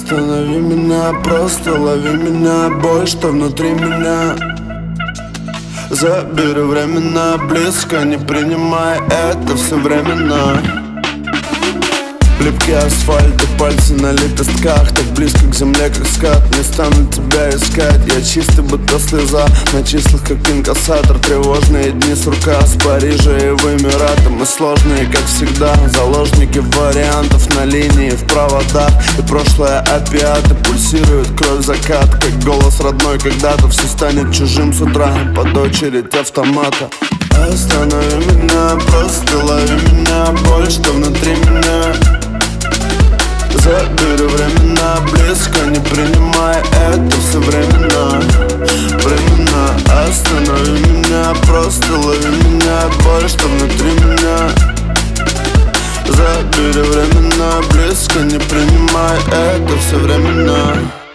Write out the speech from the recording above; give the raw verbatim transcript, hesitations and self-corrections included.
Останови меня, просто лови меня, боль, что внутри меня. Забери временно, близко не принимай, это все временно. Липкий асфальт и пальцы на лепестках, так близко к земле, как скат. Не стану тебя искать, я чистый, будто слеза на числах, как инкассатор. Тревожные дни сурка с Парижа и в Эмираты. Мы сложные, как всегда, заложники вариантов на линии в проводах. И прошлое опиаты, пульсирует кровь закат, как голос родной когда-то. Все станет чужим с утра под очередь автомата. Останови меня, просто лови меня, боль, что внутри меня. Забери временно, близко не принимай, это все временно. Временно, останови меня, просто лови меня, боль, что внутри меня. Забери временно, близко не принимай, это все временно.